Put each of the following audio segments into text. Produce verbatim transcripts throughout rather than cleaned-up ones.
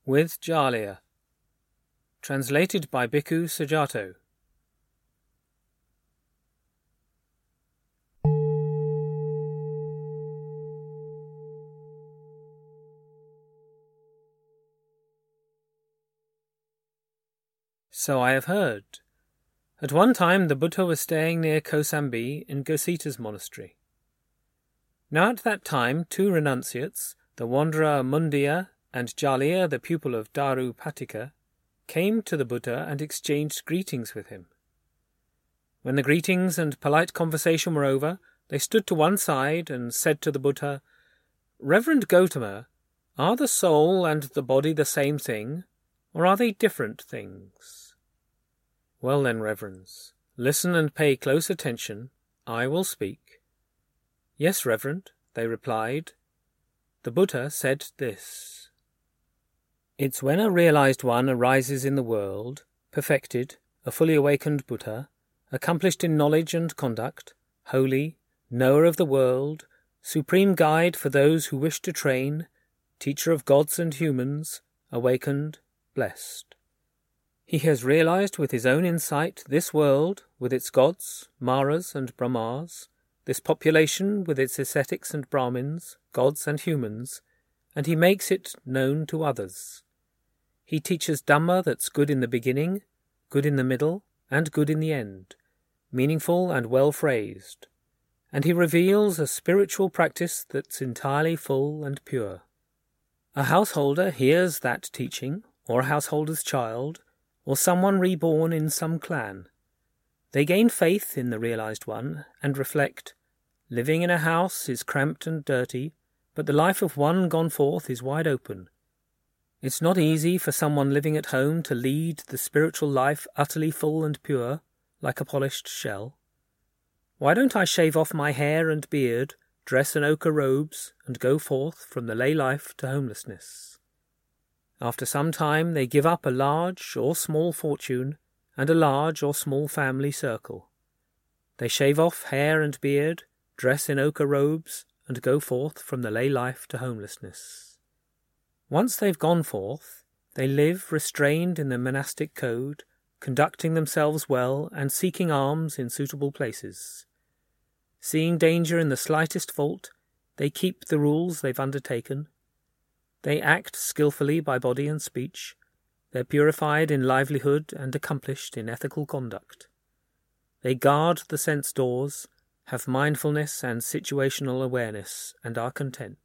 with Jalia. Translated by Bhikkhu Sujato. So I have heard. At one time the Buddha was staying near Kosambi in Gosita's monastery. Now at that time two renunciates, the wanderer Mundiya and Jalia, the pupil of Darupattika, came to the Buddha and exchanged greetings with him. When the greetings and polite conversation were over, they stood to one side and said to the Buddha, "Reverend Gotama, are the soul and the body the same thing, or are they different things?" "Well then, reverends, listen and pay close attention. I will speak." "Yes, reverend," they replied. The Buddha said this: It's when a realized one arises in the world, perfected, a fully awakened Buddha, accomplished in knowledge and conduct, holy, knower of the world, supreme guide for those who wish to train, teacher of gods and humans, awakened, blessed. He has realized with his own insight this world with its gods, Maras and Brahmas, this population with its ascetics and Brahmins, gods and humans, and he makes it known to others. He teaches Dhamma that's good in the beginning, good in the middle, and good in the end, meaningful and well phrased, and he reveals a spiritual practice that's entirely full and pure. A householder hears that teaching, or a householder's child, or someone reborn in some clan. They gain faith in the realized one and reflect, living in a house is cramped and dirty, but the life of one gone forth is wide open. It's not easy for someone living at home to lead the spiritual life utterly full and pure, like a polished shell. Why don't I shave off my hair and beard, dress in ochre robes, and go forth from the lay life to homelessness? After some time they give up a large or small fortune and a large or small family circle. They shave off hair and beard, dress in ochre robes, and go forth from the lay life to homelessness. Once they've gone forth, they live restrained in the monastic code, conducting themselves well and seeking alms in suitable places. Seeing danger in the slightest fault, they keep the rules they've undertaken. They act skilfully by body and speech. They're purified in livelihood and accomplished in ethical conduct. They guard the sense doors, have mindfulness and situational awareness, and are content.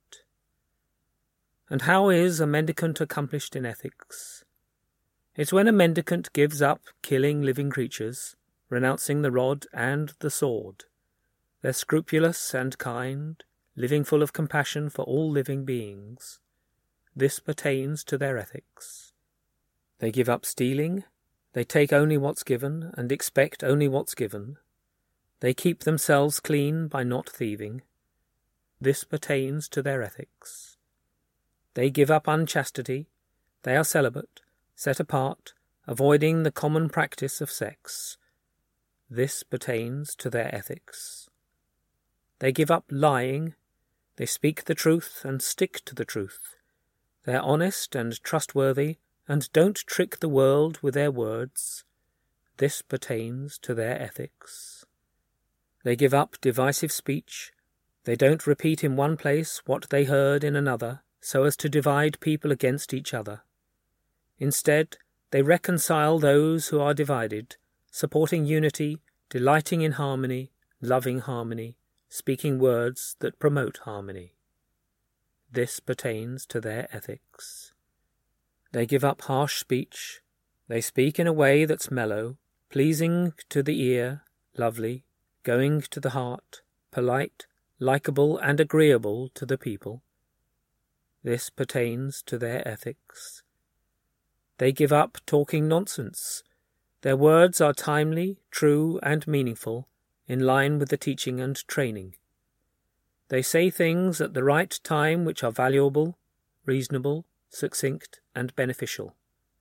And how is a mendicant accomplished in ethics? It's when a mendicant gives up killing living creatures, renouncing the rod and the sword. They're scrupulous and kind, living full of compassion for all living beings. This pertains to their ethics. They give up stealing, they take only what's given and expect only what's given. They keep themselves clean by not thieving. This pertains to their ethics. They give up unchastity, they are celibate, set apart, avoiding the common practice of sex. This pertains to their ethics. They give up lying, they speak the truth and stick to the truth. They are honest and trustworthy and don't trick the world with their words. This pertains to their ethics. They give up divisive speech. They don't repeat in one place what they heard in another, so as to divide people against each other. Instead, they reconcile those who are divided, supporting unity, delighting in harmony, loving harmony, speaking words that promote harmony. This pertains to their ethics. They give up harsh speech. They speak in a way that's mellow, pleasing to the ear, lovely, going to the heart, polite, likeable and agreeable to the people. This pertains to their ethics. They give up talking nonsense. Their words are timely, true and meaningful, in line with the teaching and training. They say things at the right time which are valuable, reasonable, succinct and beneficial.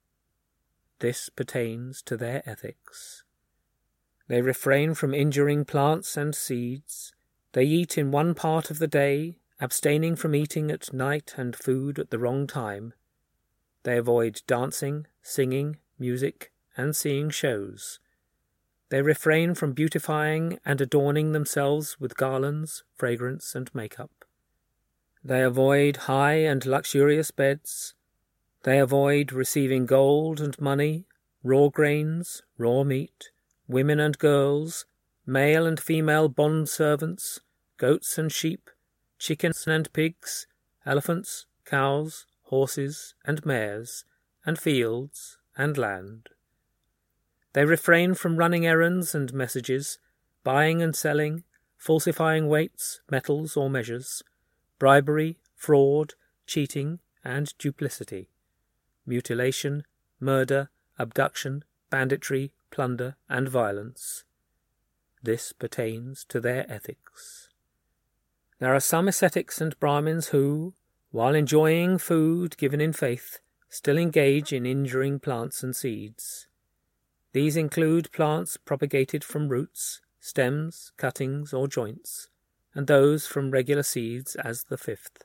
This pertains to their ethics. They refrain from injuring plants and seeds. They eat in one part of the day, abstaining from eating at night and food at the wrong time. They avoid dancing, singing, music, and seeing shows. They refrain from beautifying and adorning themselves with garlands, fragrance, and makeup. They avoid high and luxurious beds. They avoid receiving gold and money, raw grains, raw meat, women and girls, male and female bond servants, goats and sheep, chickens and pigs, elephants, cows, horses and mares, and fields and land. They refrain from running errands and messages, buying and selling, falsifying weights, metals, or measures, bribery, fraud, cheating, and duplicity, mutilation, murder, abduction, banditry, plunder, and violence. This pertains to their ethics. There are some ascetics and Brahmins who, while enjoying food given in faith, still engage in injuring plants and seeds. These include plants propagated from roots, stems, cuttings, or joints, and those from regular seeds as the fifth.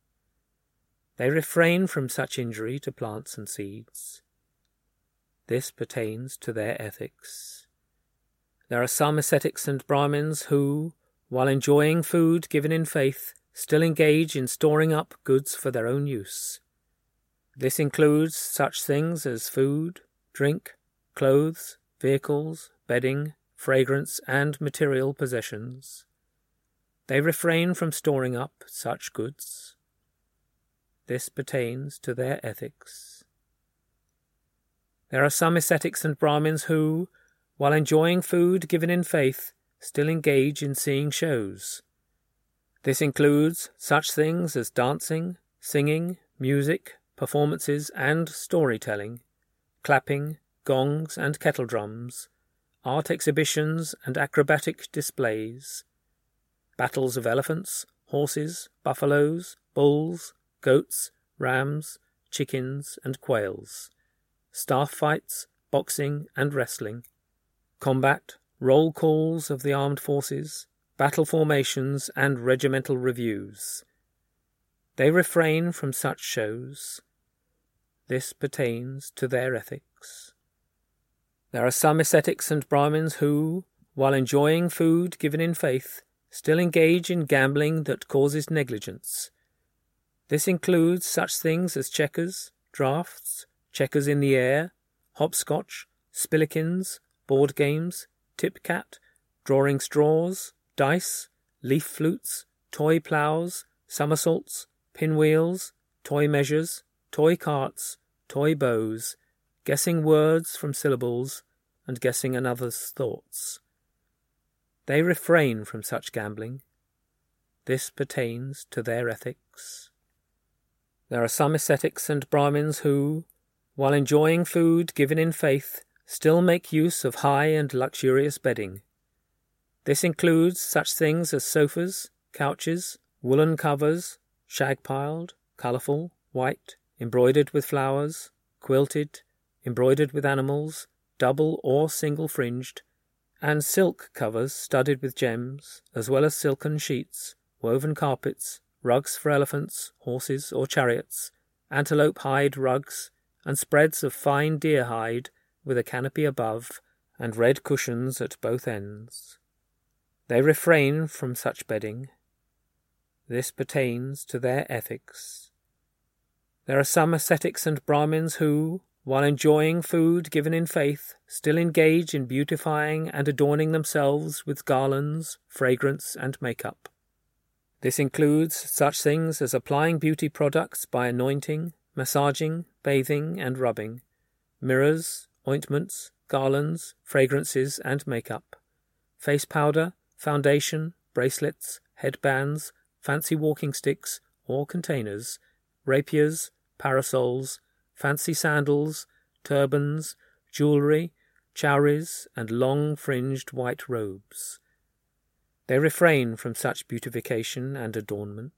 They refrain from such injury to plants and seeds. This pertains to their ethics. There are some ascetics and Brahmins who, while enjoying food given in faith, still engage in storing up goods for their own use. This includes such things as food, drink, clothes, vehicles, bedding, fragrance, and material possessions. They refrain from storing up such goods. This pertains to their ethics. There are some ascetics and Brahmins who, while enjoying food given in faith, still engage in seeing shows. This includes such things as dancing, singing, music, performances and storytelling, clapping, gongs and kettle drums, art exhibitions and acrobatic displays, battles of elephants, horses, buffaloes, bulls, goats, rams, chickens and quails, staff fights, boxing and wrestling, combat, roll calls of the armed forces, battle formations and regimental reviews. They refrain from such shows. This pertains to their ethics. There are some ascetics and Brahmins who, while enjoying food given in faith, still engage in gambling that causes negligence. This includes such things as checkers, draughts, checkers in the air, hopscotch, spillikins, board games, tip-cat, drawing straws, dice, leaf flutes, toy ploughs, somersaults, pinwheels, toy measures, toy carts, toy bows, guessing words from syllables, and guessing another's thoughts. They refrain from such gambling. This pertains to their ethics. There are some ascetics and Brahmins who, while enjoying food given in faith, still make use of high and luxurious bedding. This includes such things as sofas, couches, woolen covers, shag-piled, colourful, white, embroidered with flowers, quilted, embroidered with animals, double or single-fringed, and silk covers studded with gems, as well as silken sheets, woven carpets, rugs for elephants, horses, or chariots, antelope hide rugs, and spreads of fine deer hide with a canopy above, and red cushions at both ends. They refrain from such bedding. This pertains to their ethics. There are some ascetics and Brahmins who, while enjoying food given in faith, still engage in beautifying and adorning themselves with garlands, fragrance, and makeup. This includes such things as applying beauty products by anointing, massaging, bathing, and rubbing, mirrors, ointments, garlands, fragrances, and makeup, face powder, foundation, bracelets, headbands, fancy walking sticks or containers, rapiers, parasols, fancy sandals, turbans, jewellery, chowries, and long-fringed white robes. They refrain from such beautification and adornment.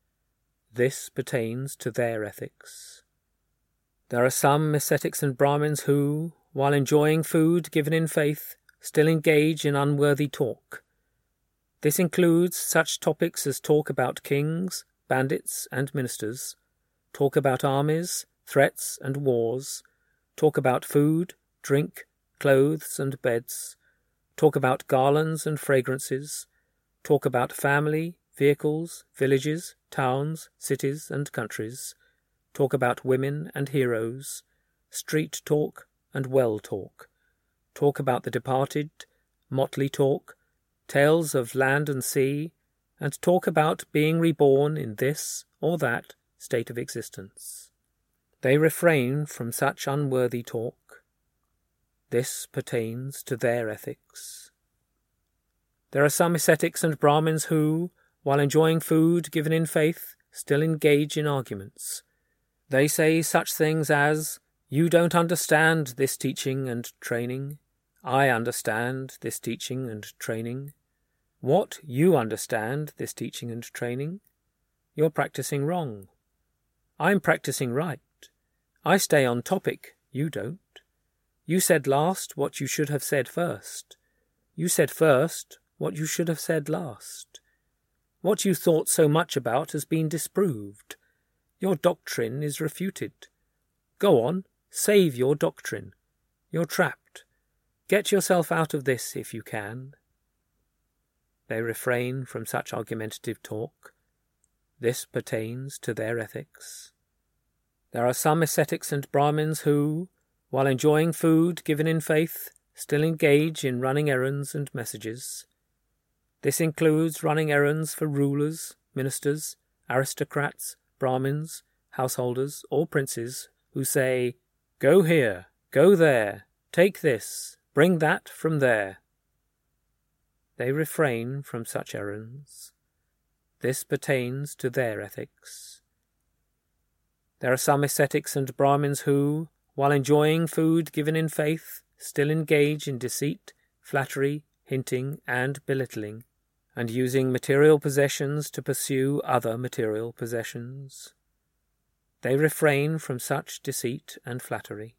This pertains to their ethics. There are some ascetics and Brahmins who, while enjoying food given in faith, still engage in unworthy talk. This includes such topics as talk about kings, bandits, and ministers, talk about armies, threats and wars, talk about food, drink, clothes and beds, talk about garlands and fragrances, talk about family, vehicles, villages, towns, cities and countries, talk about women and heroes, street talk and well talk, talk about the departed, motley talk, tales of land and sea, and talk about being reborn in this or that state of existence. They refrain from such unworthy talk. This pertains to their ethics. There are some ascetics and Brahmins who, while enjoying food given in faith, still engage in arguments. They say such things as, "You don't understand this teaching and training. I understand this teaching and training. What you understand this teaching and training? You're practicing wrong. I'm practicing right. I stay on topic, you don't. You said last what you should have said first. You said first what you should have said last. What you thought so much about has been disproved. Your doctrine is refuted. Go on, save your doctrine. You're trapped. Get yourself out of this if you can." They refrain from such argumentative talk. This pertains to their ethics. There are some ascetics and Brahmins who, while enjoying food given in faith, still engage in running errands and messages. This includes running errands for rulers, ministers, aristocrats, Brahmins, householders, or princes who say, "Go here, go there, take this, bring that from there." They refrain from such errands. This pertains to their ethics. There are some ascetics and Brahmins who, while enjoying food given in faith, still engage in deceit, flattery, hinting, and belittling, and using material possessions to pursue other material possessions. They refrain from such deceit and flattery.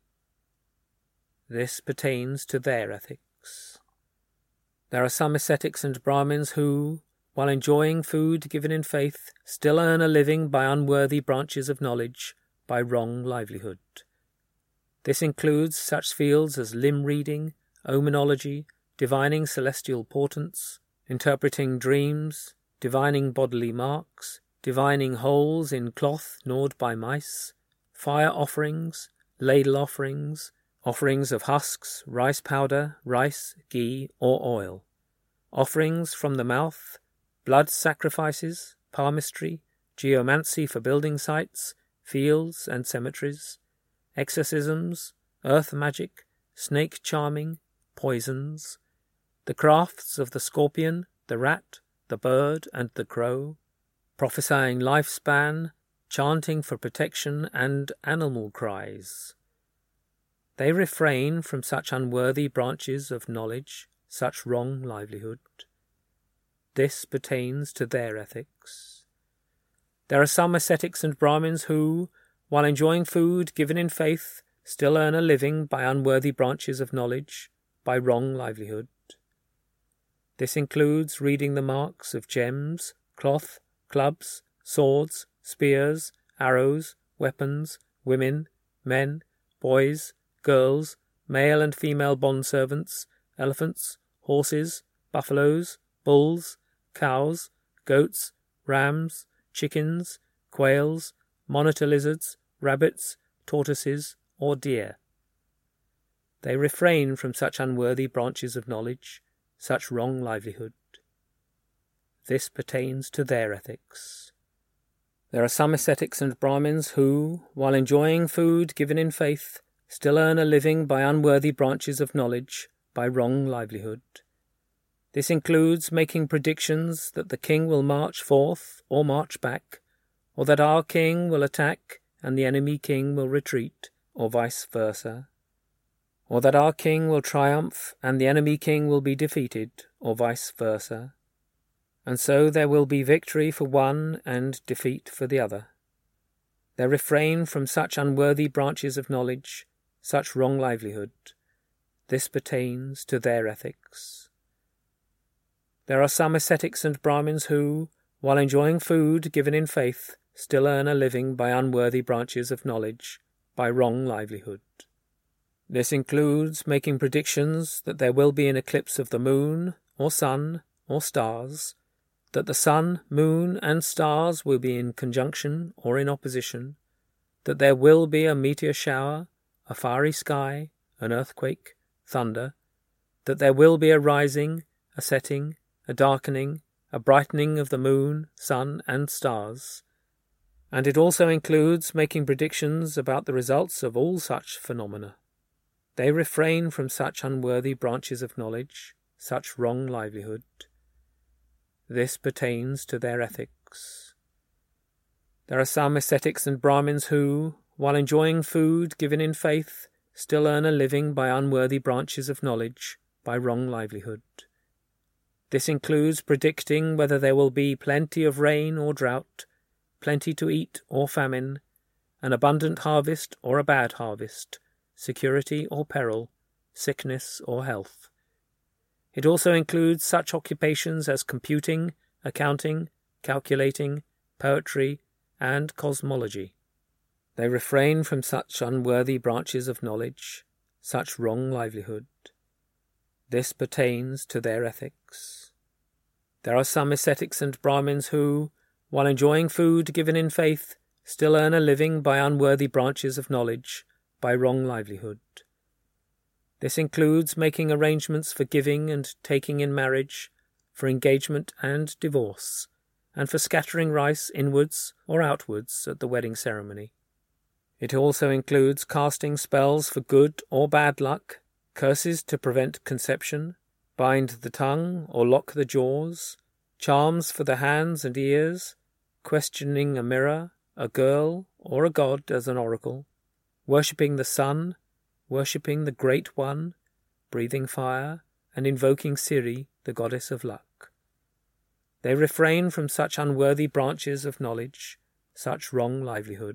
This pertains to their ethics. There are some ascetics and Brahmins who, while enjoying food given in faith, still earn a living by unworthy branches of knowledge, by wrong livelihood. This includes such fields as limb-reading, omenology, divining celestial portents, interpreting dreams, divining bodily marks, divining holes in cloth gnawed by mice, fire offerings, ladle offerings, offerings of husks, rice powder, rice, ghee, or oil, offerings from the mouth, blood sacrifices, palmistry, geomancy for building sites, fields and cemeteries, exorcisms, earth magic, snake charming, poisons, the crafts of the scorpion, the rat, the bird, and the crow, prophesying lifespan, chanting for protection, and animal cries. They refrain from such unworthy branches of knowledge, such wrong livelihood. This pertains to their ethics. There are some ascetics and Brahmins who, while enjoying food given in faith, still earn a living by unworthy branches of knowledge, by wrong livelihood. This includes reading the marks of gems, cloth, clubs, swords, spears, arrows, weapons, women, men, boys, girls, male and female bondservants, elephants, horses, buffaloes, bulls, cows, goats, rams, chickens, quails, monitor lizards, rabbits, tortoises, or deer. They refrain from such unworthy branches of knowledge, such wrong livelihood. This pertains to their ethics. There are some ascetics and Brahmins who, while enjoying food given in faith, still earn a living by unworthy branches of knowledge, by wrong livelihood. This includes making predictions that the king will march forth or march back, or that our king will attack and the enemy king will retreat, or vice versa, or that our king will triumph and the enemy king will be defeated, or vice versa, and so there will be victory for one and defeat for the other. They refrain from such unworthy branches of knowledge, such wrong livelihood. This pertains to their ethics. There are some ascetics and Brahmins who, while enjoying food given in faith, still earn a living by unworthy branches of knowledge, by wrong livelihood. This includes making predictions that there will be an eclipse of the moon, or sun, or stars, that the sun, moon, and stars will be in conjunction or in opposition, that there will be a meteor shower, a fiery sky, an earthquake, thunder, that there will be a rising, a setting, a darkening, a brightening of the moon, sun, and stars. And it also includes making predictions about the results of all such phenomena. They refrain from such unworthy branches of knowledge, such wrong livelihood. This pertains to their ethics. There are some ascetics and Brahmins who, while enjoying food given in faith, still earn a living by unworthy branches of knowledge, by wrong livelihood. This includes predicting whether there will be plenty of rain or drought, plenty to eat or famine, an abundant harvest or a bad harvest, security or peril, sickness or health. It also includes such occupations as computing, accounting, calculating, poetry, and cosmology. They refrain from such unworthy branches of knowledge, such wrong livelihood. This pertains to their ethics. There are some ascetics and Brahmins who, while enjoying food given in faith, still earn a living by unworthy branches of knowledge, by wrong livelihood. This includes making arrangements for giving and taking in marriage, for engagement and divorce, and for scattering rice inwards or outwards at the wedding ceremony. It also includes casting spells for good or bad luck, curses to prevent conception, bind the tongue or lock the jaws, charms for the hands and ears, questioning a mirror, a girl, or a god as an oracle, worshipping the sun, worshipping the Great One, breathing fire, and invoking Siri, the goddess of luck. They refrain from such unworthy branches of knowledge, such wrong livelihood.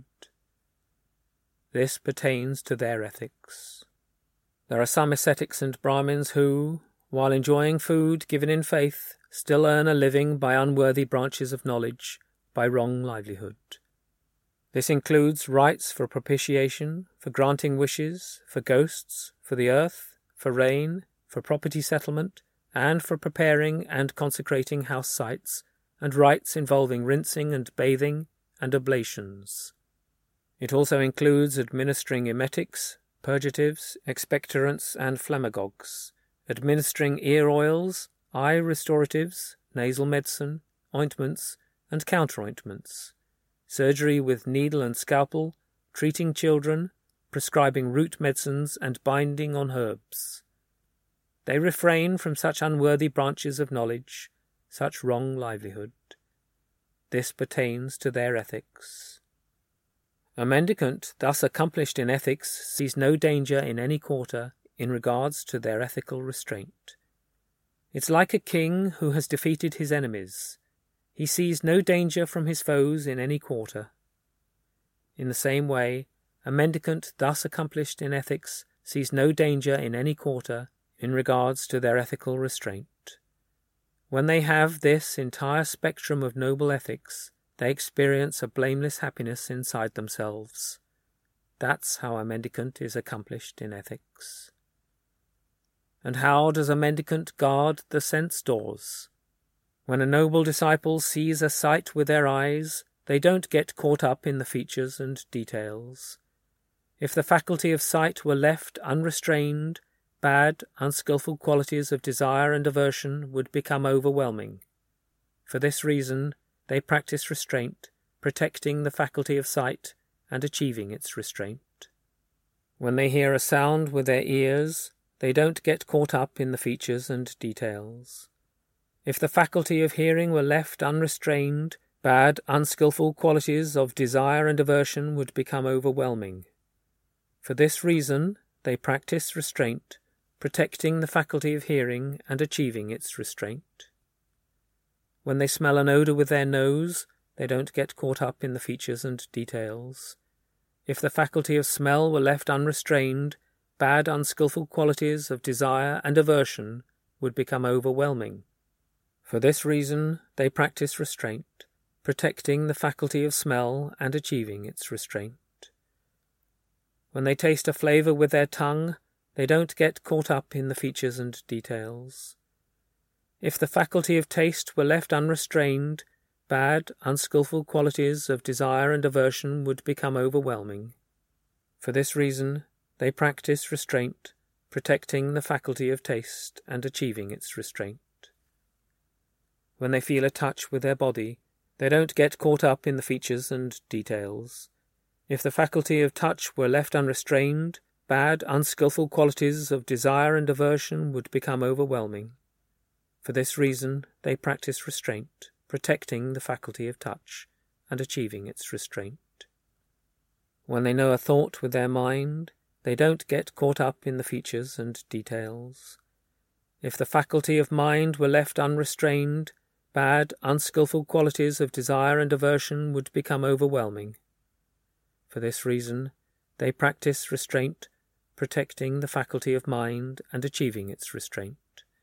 This pertains to their ethics. There are some ascetics and Brahmins who, while enjoying food given in faith, still earn a living by unworthy branches of knowledge, by wrong livelihood. This includes rites for propitiation, for granting wishes, for ghosts, for the earth, for rain, for property settlement, and for preparing and consecrating house sites, and rites involving rinsing and bathing, and oblations. It also includes administering emetics, purgatives, expectorants, and phlegmagogues, administering ear oils, eye restoratives, nasal medicine, ointments, and counter-ointments, surgery with needle and scalpel, treating children, prescribing root medicines, and binding on herbs. They refrain from such unworthy branches of knowledge, such wrong livelihood. This pertains to their ethics. A mendicant thus accomplished in ethics sees no danger in any quarter in regards to their ethical restraint. It's like a king who has defeated his enemies. He sees no danger from his foes in any quarter. In the same way, a mendicant thus accomplished in ethics sees no danger in any quarter in regards to their ethical restraint. When they have this entire spectrum of noble ethics, they experience a blameless happiness inside themselves. That's how a mendicant is accomplished in ethics. And how does a mendicant guard the sense doors? When a noble disciple sees a sight with their eyes, they don't get caught up in the features and details. If the faculty of sight were left unrestrained, bad, unskilful qualities of desire and aversion would become overwhelming. For this reason, they practice restraint, protecting the faculty of sight and achieving its restraint. When they hear a sound with their ears, they don't get caught up in the features and details. If the faculty of hearing were left unrestrained, bad, unskilful qualities of desire and aversion would become overwhelming. For this reason, they practice restraint, protecting the faculty of hearing and achieving its restraint. When they smell an odour with their nose, they don't get caught up in the features and details. If the faculty of smell were left unrestrained, bad, unskilful qualities of desire and aversion would become overwhelming. For this reason, they practice restraint, protecting the faculty of smell and achieving its restraint. When they taste a flavour with their tongue, they don't get caught up in the features and details. If the faculty of taste were left unrestrained, bad, unskilful qualities of desire and aversion would become overwhelming. For this reason, they practice restraint, protecting the faculty of taste and achieving its restraint. When they feel a touch with their body, they don't get caught up in the features and details. If the faculty of touch were left unrestrained, bad, unskilful qualities of desire and aversion would become overwhelming. For this reason, they practice restraint, protecting the faculty of touch and achieving its restraint. When they know a thought with their mind, they don't get caught up in the features and details. If the faculty of mind were left unrestrained, bad, unskilful qualities of desire and aversion would become overwhelming. For this reason, they practice restraint, protecting the faculty of mind and achieving its restraint.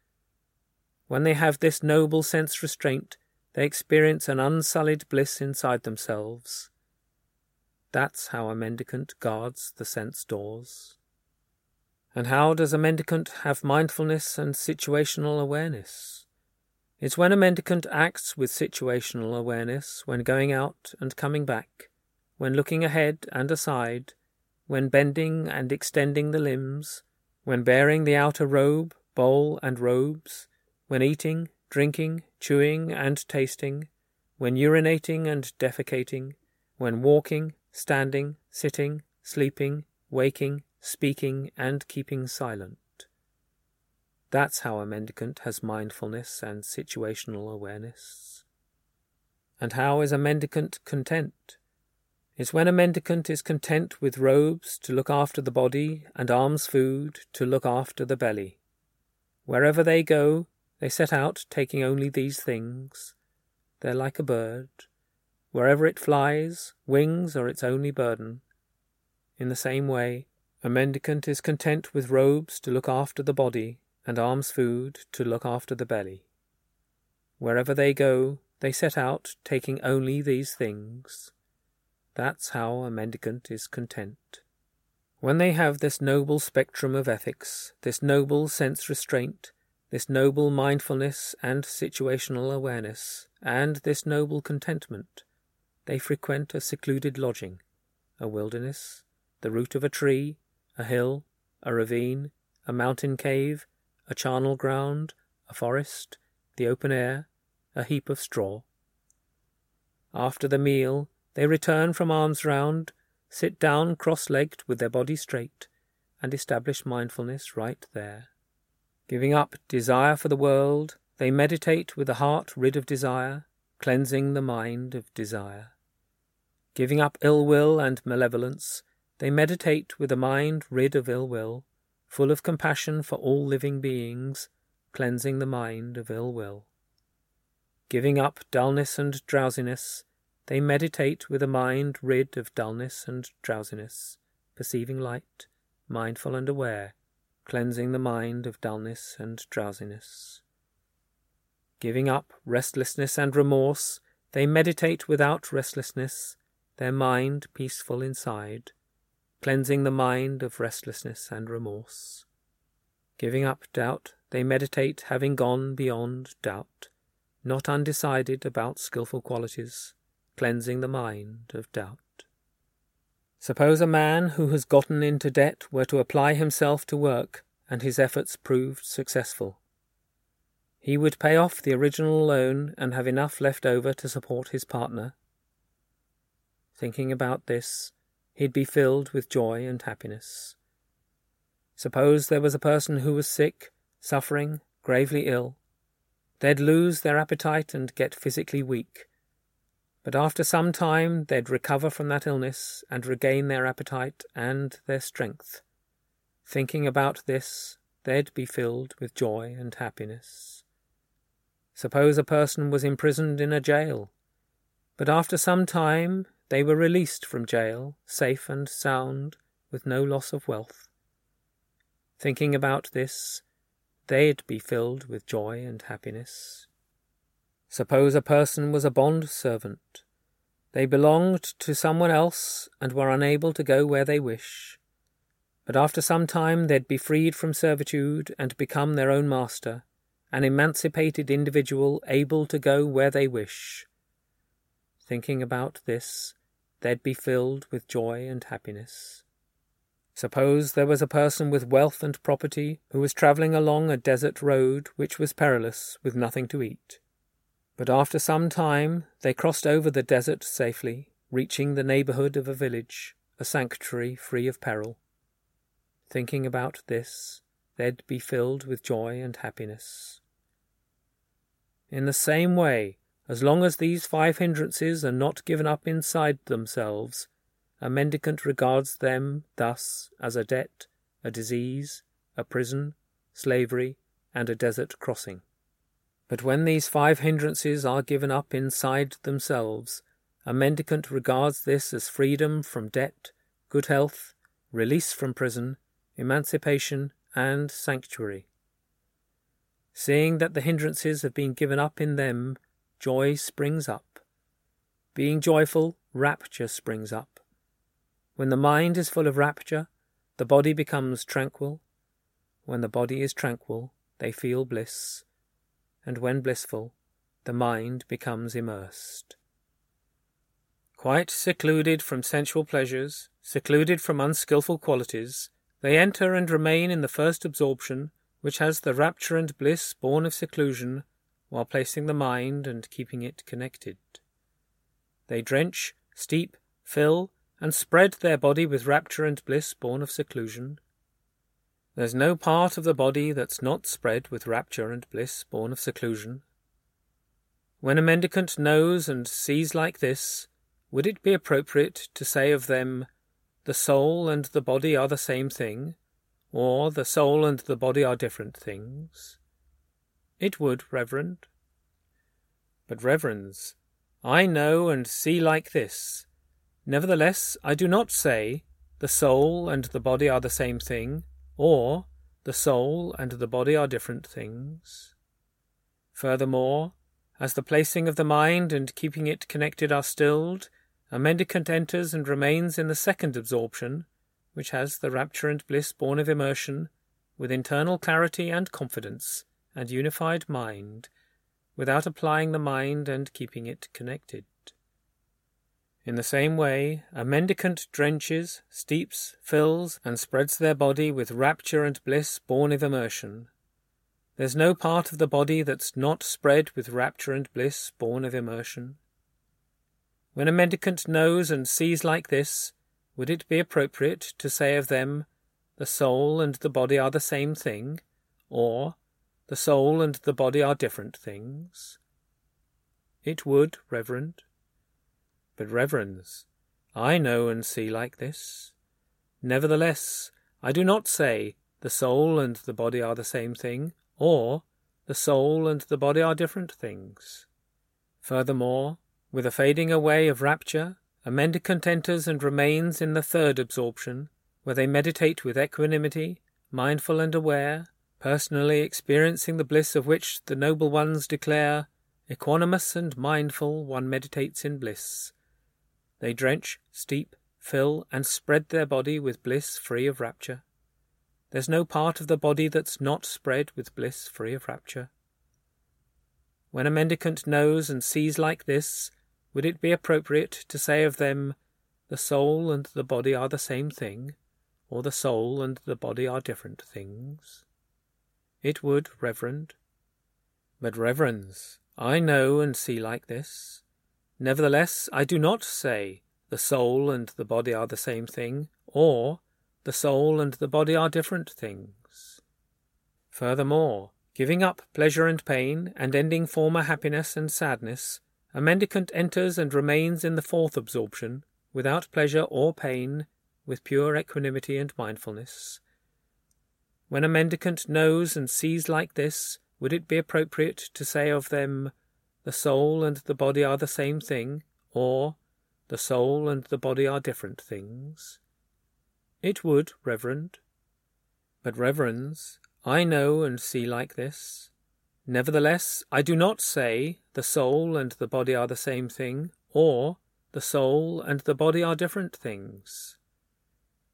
When they have this noble sense restraint, they experience an unsullied bliss inside themselves. That's how a mendicant guards the sense doors. And how does a mendicant have mindfulness and situational awareness? It's when a mendicant acts with situational awareness, when going out and coming back, when looking ahead and aside, when bending and extending the limbs, when bearing the outer robe, bowl and robes, when eating, drinking, chewing and tasting, when urinating and defecating, when walking, standing, sitting, sleeping, waking, speaking and keeping silent. That's how a mendicant has mindfulness and situational awareness. And how is a mendicant content? It's when a mendicant is content with robes to look after the body and alms food to look after the belly. Wherever they go, they set out taking only these things. They're like a bird. Wherever it flies, wings are its only burden. In the same way, a mendicant is content with robes to look after the body and alms food to look after the belly. Wherever they go, they set out taking only these things. That's how a mendicant is content. When they have this noble spectrum of ethics, this noble sense restraint, this noble mindfulness and situational awareness, and this noble contentment, they frequent a secluded lodging, a wilderness, the root of a tree, a hill, a ravine, a mountain cave, a charnel ground, a forest, the open air, a heap of straw. After the meal, they return from alms round, sit down cross-legged with their body straight, and establish mindfulness right there. Giving up desire for the world, they meditate with a heart rid of desire, cleansing the mind of desire. Giving up ill will and malevolence, they meditate with a mind rid of ill will, full of compassion for all living beings, cleansing the mind of ill will. Giving up dullness and drowsiness, they meditate with a mind rid of dullness and drowsiness, perceiving light, mindful and aware, cleansing the mind of dullness and drowsiness. Giving up restlessness and remorse, they meditate without restlessness, their mind peaceful inside, cleansing the mind of restlessness and remorse. Giving up doubt, they meditate having gone beyond doubt, not undecided about skilful qualities, cleansing the mind of doubt. Suppose a man who has gotten into debt were to apply himself to work, and his efforts proved successful. He would pay off the original loan and have enough left over to support his partner. Thinking about this, he'd be filled with joy and happiness. Suppose there was a person who was sick, suffering, gravely ill. They'd lose their appetite and get physically weak. But after some time they'd recover from that illness and regain their appetite and their strength. Thinking about this, they'd be filled with joy and happiness. Suppose a person was imprisoned in a jail, but after some time they were released from jail, safe and sound, with no loss of wealth. Thinking about this, they'd be filled with joy and happiness. Suppose a person was a bond servant. They belonged to someone else and were unable to go where they wish. But after some time they'd be freed from servitude and become their own master, an emancipated individual able to go where they wish. Thinking about this, they'd be filled with joy and happiness. Suppose there was a person with wealth and property who was travelling along a desert road which was perilous, with nothing to eat. But after some time they crossed over the desert safely, reaching the neighbourhood of a village, a sanctuary free of peril. Thinking about this, they'd be filled with joy and happiness. In the same way, as long as these five hindrances are not given up inside themselves, a mendicant regards them thus as a debt, a disease, a prison, slavery, and a desert crossing. But when these five hindrances are given up inside themselves, a mendicant regards this as freedom from debt, good health, release from prison, emancipation, and sanctuary. Seeing that the hindrances have been given up in them, joy springs up. Being joyful, rapture springs up. When the mind is full of rapture, the body becomes tranquil. When the body is tranquil, they feel bliss. And when blissful, the mind becomes immersed. Quite secluded from sensual pleasures, secluded from unskilful qualities, they enter and remain in the first absorption, which has the rapture and bliss born of seclusion, while placing the mind and keeping it connected. They drench, steep, fill, and spread their body with rapture and bliss born of seclusion. There's no part of the body that's not spread with rapture and bliss born of seclusion. When a mendicant knows and sees like this, would it be appropriate to say of them, the soul and the body are the same thing, or the soul and the body are different things? It would, Reverend. But, Reverends, I know and see like this. Nevertheless, I do not say, the soul and the body are the same thing, or the soul and the body are different things. Furthermore, as the placing of the mind and keeping it connected are stilled, a mendicant enters and remains in the second absorption, which has the rapture and bliss born of immersion, with internal clarity and confidence, and unified mind, without applying the mind and keeping it connected. In the same way, a mendicant drenches, steeps, fills, and spreads their body with rapture and bliss born of immersion. There's no part of the body that's not spread with rapture and bliss born of immersion. When a mendicant knows and sees like this, would it be appropriate to say of them, the soul and the body are the same thing, or the soul and the body are different things? It would, Reverend. But, Reverends, I know and see like this. Nevertheless, I do not say, the soul and the body are the same thing, or the soul and the body are different things. Furthermore, with a fading away of rapture, a mendicant enters and remains in the third absorption, where they meditate with equanimity, mindful and aware, personally experiencing the bliss of which the noble ones declare, equanimous and mindful one meditates in bliss. They drench, steep, fill, and spread their body with bliss free of rapture. There's no part of the body that's not spread with bliss free of rapture. When a mendicant knows and sees like this, would it be appropriate to say of them, the soul and the body are the same thing, or the soul and the body are different things? It would, Reverend. But, Reverends, I know and see like this. Nevertheless, I do not say, the soul and the body are the same thing, or the soul and the body are different things. Furthermore, giving up pleasure and pain, and ending former happiness and sadness, a mendicant enters and remains in the fourth absorption, without pleasure or pain, with pure equanimity and mindfulness. When a mendicant knows and sees like this, would it be appropriate to say of them, the soul and the body are the same thing, or the soul and the body are different things? It would, Reverend. But, Reverends, I know and see like this. Nevertheless, I do not say, the soul and the body are the same thing, or the soul and the body are different things.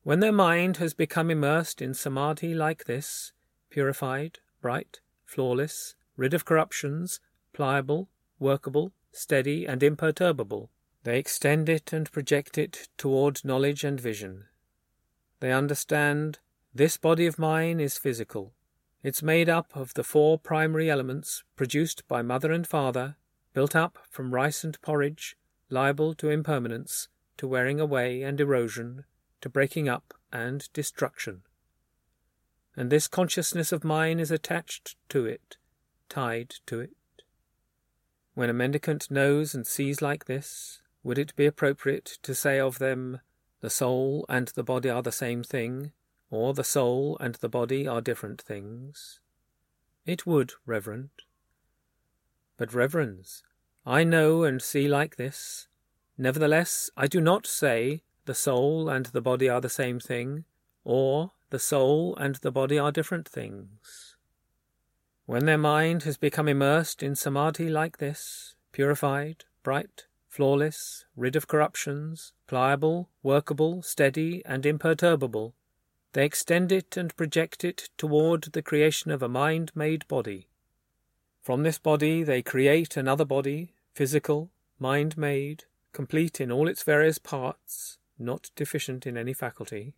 When their mind has become immersed in samadhi like this, purified, bright, flawless, rid of corruptions, pliable, workable, steady, and imperturbable, they extend it and project it toward knowledge and vision. They understand, this body of mine is physical. It's made up of the four primary elements produced by mother and father, built up from rice and porridge, liable to impermanence, to wearing away and erosion, to breaking up and destruction. And this consciousness of mine is attached to it, tied to it. When a mendicant knows and sees like this, would it be appropriate to say of them, the soul and the body are the same thing, or the soul and the body are different things? It would, Reverend. But, Reverends, I know and see like this. Nevertheless, I do not say, the soul and the body are the same thing, or the soul and the body are different things. When their mind has become immersed in samadhi like this, purified, bright, flawless, rid of corruptions, pliable, workable, steady, and imperturbable, they extend it and project it toward the creation of a mind-made body. From this body they create another body, physical, mind-made, complete in all its various parts, not deficient in any faculty.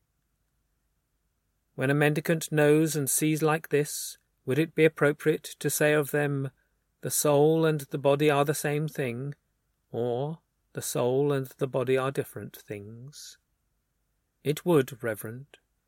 When a mendicant knows and sees like this, would it be appropriate to say of them, the soul and the body are the same thing, or the soul and the body are different things? It would, Reverend.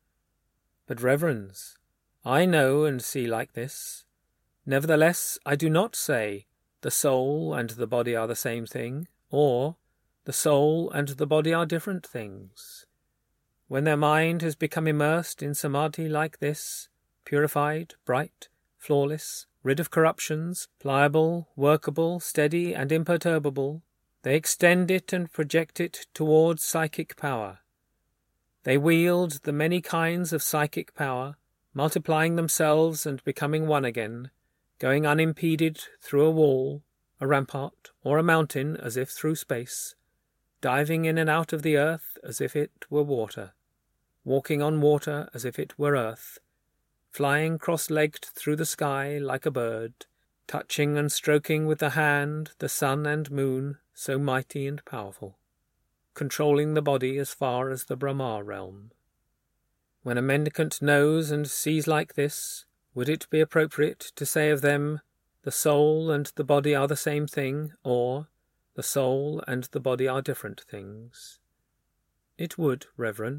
But, Reverends, I know and see like this. Nevertheless, I do not say, the soul and the body are the same thing, or the soul and the body are different things. When their mind has become immersed in samadhi like this, purified, bright, flawless, rid of corruptions, pliable, workable, steady, and imperturbable, they extend it and project it towards psychic power. They wield the many kinds of psychic power, multiplying themselves and becoming one again, going unimpeded through a wall, a rampart, or a mountain as if through space, diving in and out of the earth as if it were water, walking on water as if it were earth, flying cross-legged through the sky like a bird, touching and stroking with the hand the sun and moon so mighty and powerful, controlling the body as far as the Brahma realm. When a mendicant knows and sees like this, would it be appropriate to say of them, the soul and the body are the same thing, or the soul and the body are different things? It would, Reverend.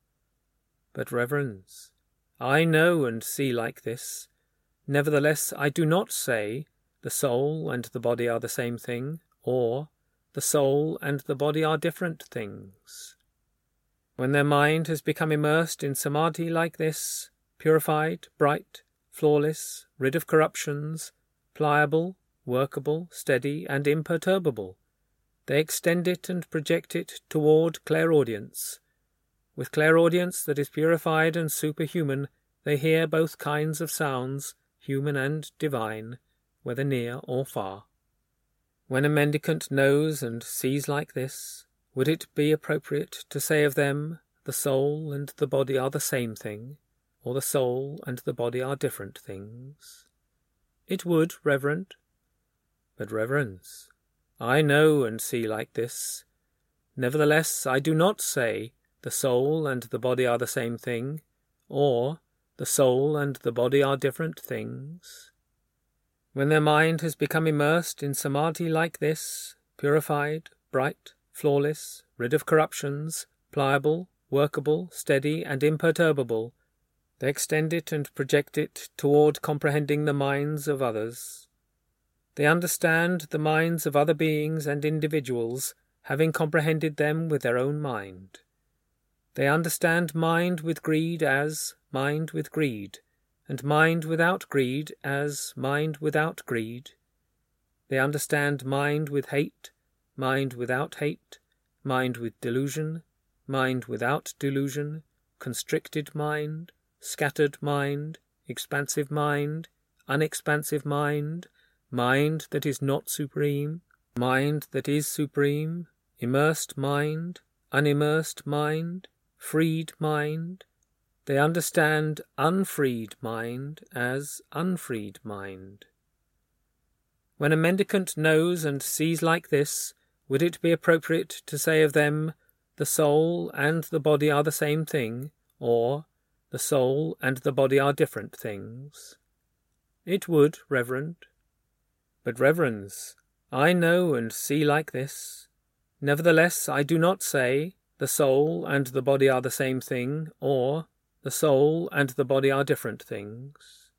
But, Reverends, I know and see like this. Nevertheless, I do not say, the soul and the body are the same thing, or the soul and the body are different things. When their mind has become immersed in samadhi like this, purified, bright, flawless, rid of corruptions, pliable, workable, steady, and imperturbable, they extend it and project it toward clairaudience. With clairaudience that is purified and superhuman, they hear both kinds of sounds, human and divine, whether near or far. When a mendicant knows and sees like this, would it be appropriate to say of them, the soul and the body are the same thing, or the soul and the body are different things? It would, Reverend. But, Reverends, I know and see like this. Nevertheless, I do not say, the soul and the body are the same thing, or the soul and the body are different things. When their mind has become immersed in samadhi like this, purified, bright, flawless, rid of corruptions, pliable, workable, steady, and imperturbable, they extend it and project it toward comprehending the minds of others. They understand the minds of other beings and individuals, having comprehended them with their own mind. They understand mind with greed as mind with greed, and mind without greed as mind without greed. They understand mind with hate, mind without hate, mind with delusion, mind without delusion, constricted mind, scattered mind, expansive mind, unexpansive mind, mind that is not supreme, mind that is supreme, immersed mind, unimmersed mind, freed mind. They understand unfreed mind as unfreed mind. When a mendicant knows and sees like this, would it be appropriate to say of them, the soul and the body are the same thing, or the soul and the body are different things? It would, Reverend. But, Reverends, I know and see like this. Nevertheless, I do not say, the soul and the body are the same thing, or the soul and the body are different things.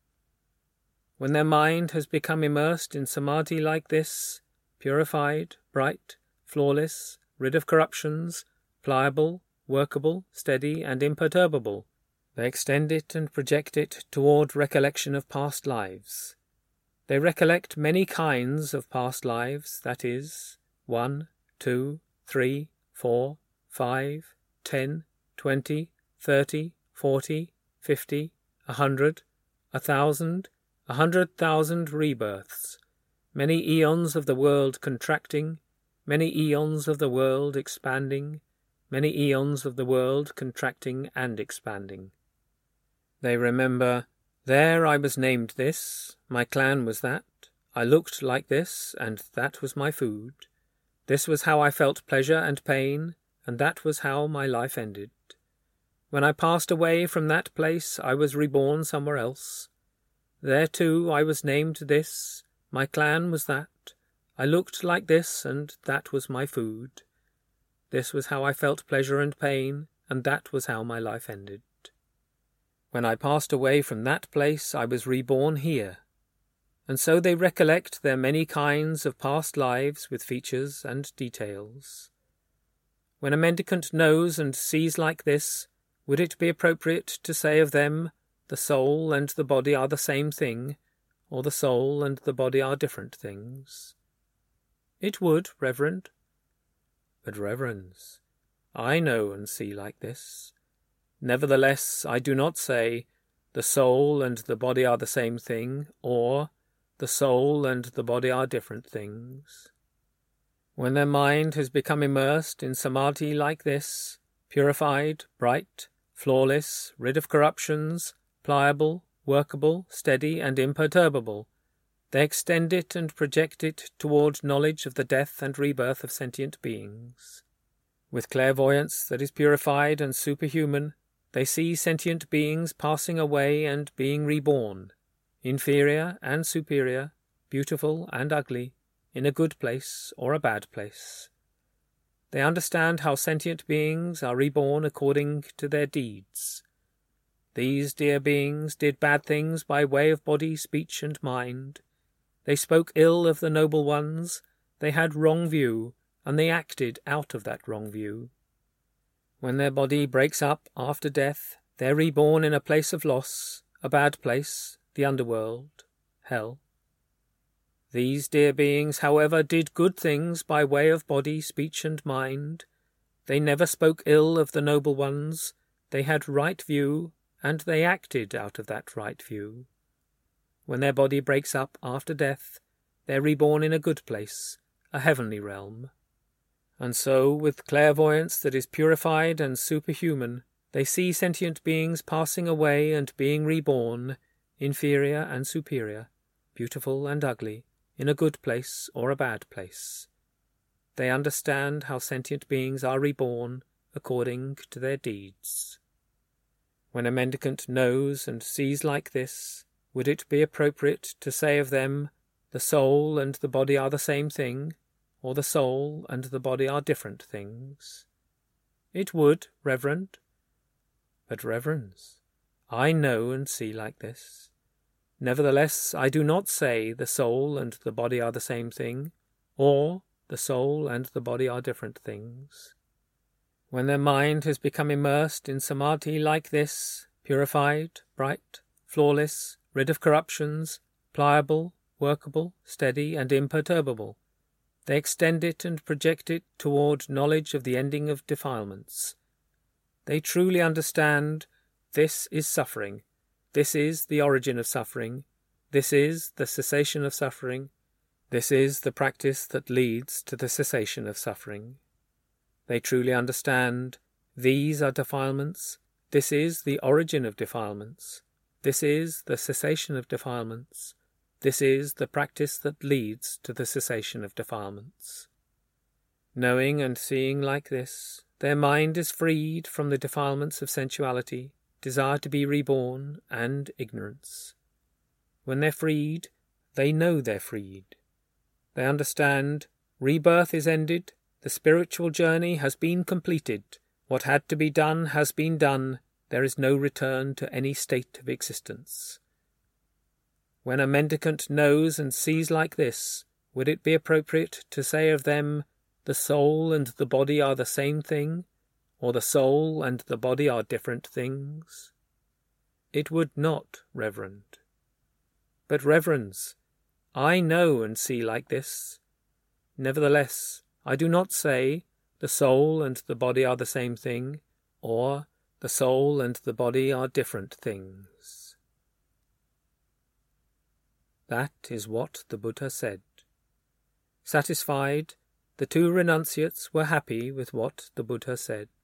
When their mind has become immersed in samadhi like this, purified, bright, flawless, rid of corruptions, pliable, workable, steady, and imperturbable, they extend it and project it toward recollection of past lives. They recollect many kinds of past lives, that is, one, two, three, four, five, ten, twenty, thirty, forty, fifty, a hundred, a thousand, a hundred thousand rebirths, many eons of the world contracting, many eons of the world expanding, many eons of the world contracting and expanding. They remember, there I was named this, my clan was that, I looked like this, and that was my food. This was how I felt pleasure and pain, and that was how my life ended. When I passed away from that place, I was reborn somewhere else. There too I was named this, my clan was that, I looked like this, and that was my food. This was how I felt pleasure and pain, and that was how my life ended. When I passed away from that place, I was reborn here. And so they recollect their many kinds of past lives with features and details. When a mendicant knows and sees like this, would it be appropriate to say of them, the soul and the body are the same thing, or the soul and the body are different things? It would, Reverend. But, Reverends, I know and see like this. Nevertheless, I do not say, the soul and the body are the same thing, or the soul and the body are different things. When their mind has become immersed in samadhi like this, purified, bright, flawless, rid of corruptions, pliable, workable, steady, and imperturbable, they extend it and project it toward knowledge of the death and rebirth of sentient beings. With clairvoyance that is purified and superhuman, they see sentient beings passing away and being reborn, inferior and superior, beautiful and ugly, in a good place or a bad place. They understand how sentient beings are reborn according to their deeds. These dear beings did bad things by way of body, speech, and mind. They spoke ill of the noble ones, they had wrong view, and they acted out of that wrong view. When their body breaks up after death, they are reborn in a place of loss, a bad place, the underworld, hell. These dear beings, however, did good things by way of body, speech, and mind. They never spoke ill of the noble ones, they had right view, and they acted out of that right view. When their body breaks up after death, they are reborn in a good place, a heavenly realm. And so, with clairvoyance that is purified and superhuman, they see sentient beings passing away and being reborn, inferior and superior, beautiful and ugly, in a good place or a bad place. They understand how sentient beings are reborn according to their deeds. When a mendicant knows and sees like this, would it be appropriate to say of them, the soul and the body are the same thing, or the soul and the body are different things? It would, Reverend. But, Reverends, I know and see like this. Nevertheless, I do not say the soul and the body are the same thing, or the soul and the body are different things. When their mind has become immersed in samadhi like this, purified, bright, flawless, rid of corruptions, pliable, workable, steady, and imperturbable, they extend it and project it toward knowledge of the ending of defilements. They truly understand this is suffering, this is the origin of suffering, this is the cessation of suffering, this is the practice that leads to the cessation of suffering. They truly understand These are defilements. This is the origin of defilements. This is the cessation of defilements. This is the practice that leads to the cessation of defilements. Knowing and seeing like this, their mind is freed from the defilements of sensuality, desire to be reborn, and ignorance. When they're freed, they know they're freed. They understand rebirth is ended, the spiritual journey has been completed, what had to be done has been done, there is no return to any state of existence. When a mendicant knows and sees like this, would it be appropriate to say of them, the soul and the body are the same thing, or the soul and the body are different things? It would not, Reverend. But, Reverends, I know and see like this. Nevertheless, I do not say, the soul and the body are the same thing, or the soul and the body are different things. That is what the Buddha said. Satisfied, the two renunciates were happy with what the Buddha said.